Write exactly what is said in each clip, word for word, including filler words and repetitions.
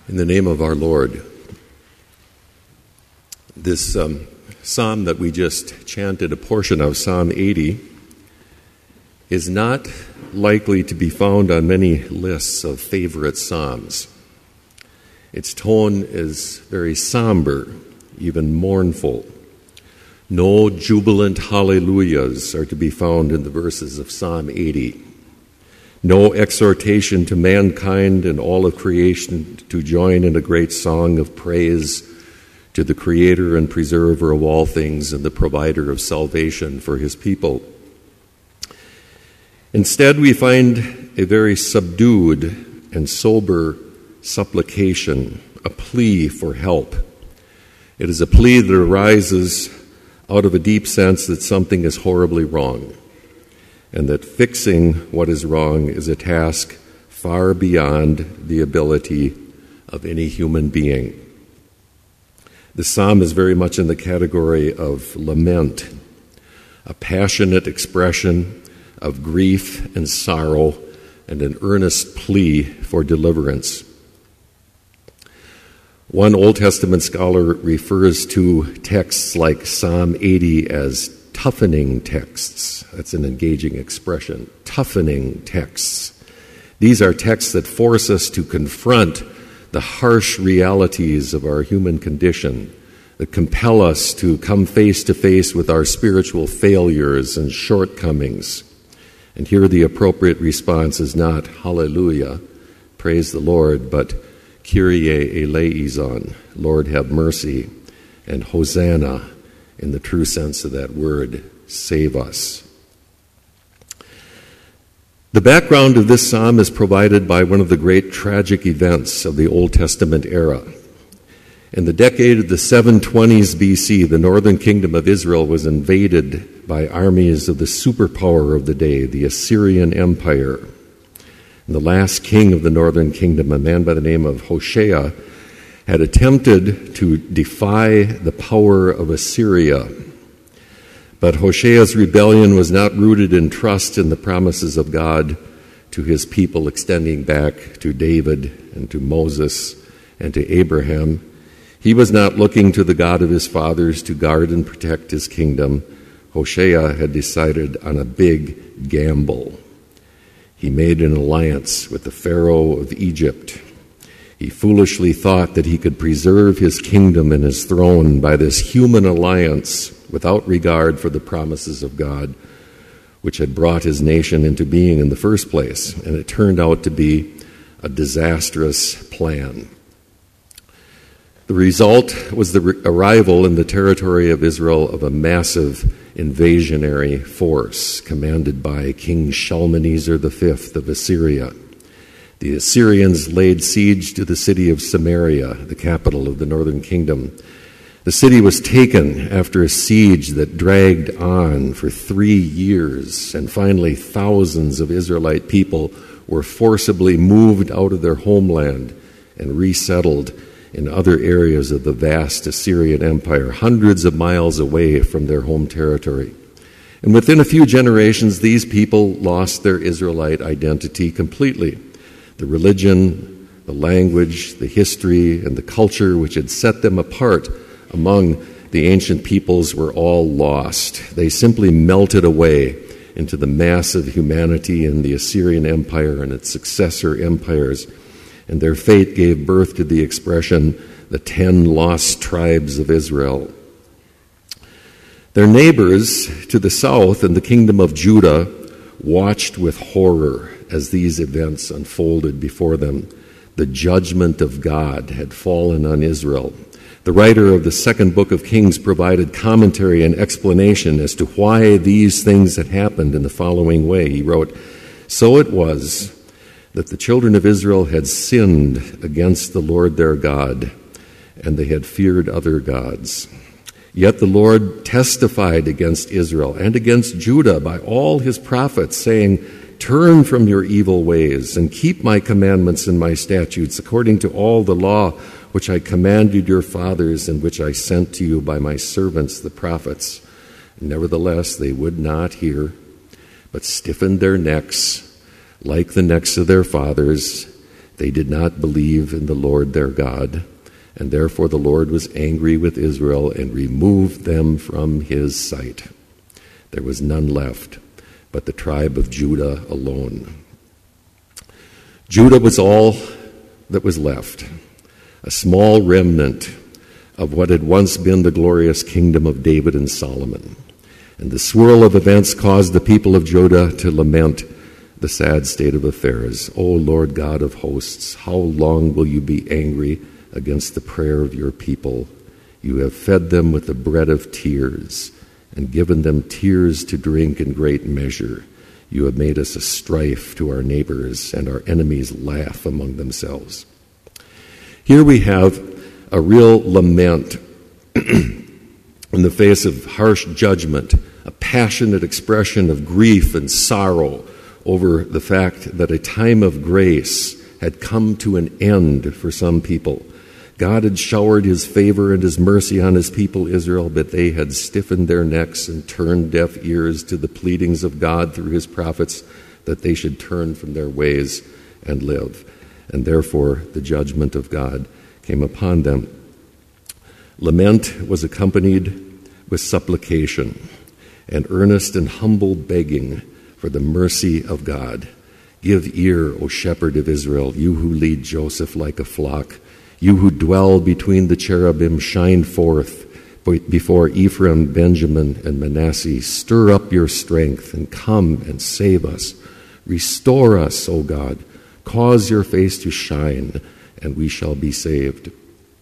In the name of our Lord. This um, psalm that we just chanted a portion of, Psalm eighty, is not likely to be found on many lists of favorite psalms. Its tone is very somber, even mournful. No jubilant hallelujahs are to be found in the verses of Psalm eighty. No exhortation to mankind and all of creation to join in a great song of praise to the Creator and Preserver of all things and the Provider of salvation for His people. Instead, we find a very subdued and sober supplication, a plea for help. It is a plea that arises out of a deep sense that something is horribly wrong, and that fixing what is wrong is a task far beyond the ability of any human being. The psalm is very much in the category of lament, a passionate expression of grief and sorrow and an earnest plea for deliverance. One Old Testament scholar refers to texts like Psalm eighty as toughening texts. That's an engaging expression. Toughening texts. These are texts that force us to confront the harsh realities of our human condition, that compel us to come face to face with our spiritual failures and shortcomings. And here the appropriate response is not hallelujah, praise the Lord, but Kyrie eleison, Lord have mercy, and Hosanna, in the true sense of that word, save us. The background of this psalm is provided by one of the great tragic events of the Old Testament era. In the decade of the seven twenties B C, the northern kingdom of Israel was invaded by armies of the superpower of the day, the Assyrian Empire. And the last king of the northern kingdom, a man by the name of Hoshea, had attempted to defy the power of Assyria. But Hoshea's rebellion was not rooted in trust in the promises of God to his people, extending back to David and to Moses and to Abraham. He was not looking to the God of his fathers to guard and protect his kingdom. Hoshea had decided on a big gamble. He made an alliance with the Pharaoh of Egypt. He foolishly thought that he could preserve his kingdom and his throne by this human alliance without regard for the promises of God, which had brought his nation into being in the first place. And it turned out to be a disastrous plan. The result was the re- arrival in the territory of Israel of a massive invasionary force commanded by King Shalmaneser the Fifth of Assyria. The Assyrians laid siege to the city of Samaria, the capital of the northern kingdom. The city was taken after a siege that dragged on for three years, and finally thousands of Israelite people were forcibly moved out of their homeland and resettled in other areas of the vast Assyrian Empire, hundreds of miles away from their home territory. And within a few generations, these people lost their Israelite identity completely. The religion, the language, the history, and the culture which had set them apart among the ancient peoples were all lost. They simply melted away into the mass of humanity in the Assyrian Empire and its successor empires, and their fate gave birth to the expression, the ten lost tribes of Israel. Their neighbors to the south in the kingdom of Judah watched with horror as these events unfolded before them. The judgment of God had fallen on Israel. The writer of the second book of Kings provided commentary and explanation as to why these things had happened in the following way. He wrote, "So it was that the children of Israel had sinned against the Lord their God, and they had feared other gods. Yet the Lord testified against Israel and against Judah by all his prophets, saying, 'Turn from your evil ways and keep my commandments and my statutes according to all the law which I commanded your fathers and which I sent to you by my servants the prophets.' Nevertheless, they would not hear, but stiffened their necks like the necks of their fathers. They did not believe in the Lord their God, and therefore the Lord was angry with Israel and removed them from his sight. There was none left but the tribe of Judah alone. Judah was all that was left, a small remnant of what had once been the glorious kingdom of David and Solomon. And the swirl of events caused the people of Judah to lament the sad state of affairs. O Lord God of hosts, how long will you be angry against the prayer of your people? You have fed them with the bread of tears and given them tears to drink in great measure. You have made us a strife to our neighbors, and our enemies laugh among themselves. Here we have a real lament in the face of harsh judgment, a passionate expression of grief and sorrow over the fact that a time of grace had come to an end for some people. God had showered his favor and his mercy on his people Israel, but they had stiffened their necks and turned deaf ears to the pleadings of God through his prophets that they should turn from their ways and live. And therefore the judgment of God came upon them. Lament was accompanied with supplication and earnest and humble begging for the mercy of God. Give ear, O shepherd of Israel, you who lead Joseph like a flock. You who dwell between the cherubim, shine forth before Ephraim, Benjamin, and Manasseh. Stir up your strength and come and save us. Restore us, O God. Cause your face to shine, and we shall be saved.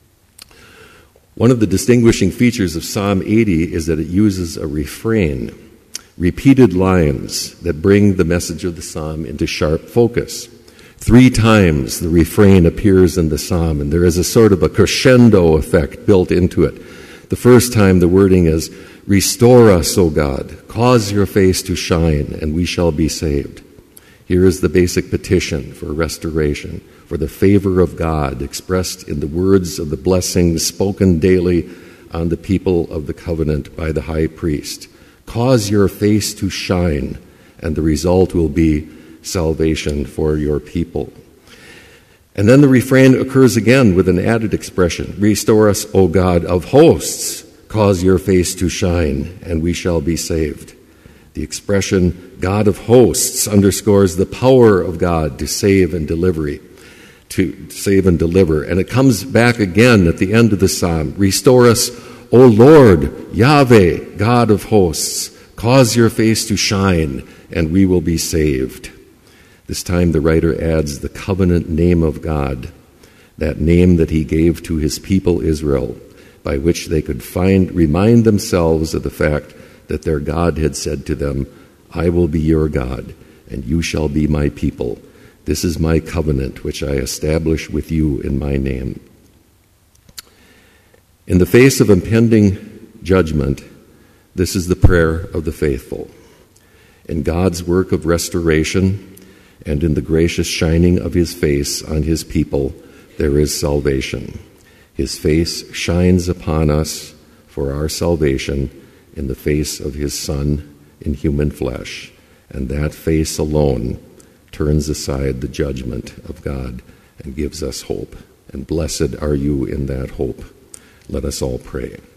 One of the distinguishing features of Psalm eighty is that it uses a refrain, repeated lines that bring the message of the psalm into sharp focus. Three times the refrain appears in the psalm, and there is a sort of a crescendo effect built into it. The first time the wording is, restore us, O God, cause your face to shine, and we shall be saved. Here is the basic petition for restoration, for the favor of God expressed in the words of the blessings spoken daily on the people of the covenant by the high priest. Cause your face to shine, and the result will be salvation for your people. And then the refrain occurs again with an added expression. Restore us, O God of hosts, cause your face to shine, and we shall be saved. The expression God of hosts underscores the power of God to save and deliver, to save and deliver. And it comes back again at the end of the psalm. Restore us, O Lord, Yahweh, God of hosts, cause your face to shine, and we will be saved. This time the writer adds the covenant name of God, that name that he gave to his people Israel, by which they could find remind themselves of the fact that their God had said to them, I will be your God, and you shall be my people. This is my covenant, which I establish with you in my name. In the face of impending judgment, this is the prayer of the faithful. In God's work of restoration, and in the gracious shining of his face on his people, there is salvation. His face shines upon us for our salvation in the face of his Son in human flesh, and that face alone turns aside the judgment of God and gives us hope. And blessed are you in that hope. Let us all pray.